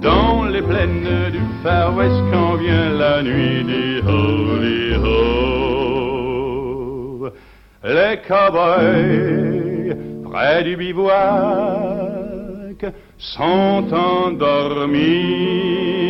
dans les plaines du Far West quand vient la nuit du Holy Ho. Les cow-boys près du bivouac sont endormis.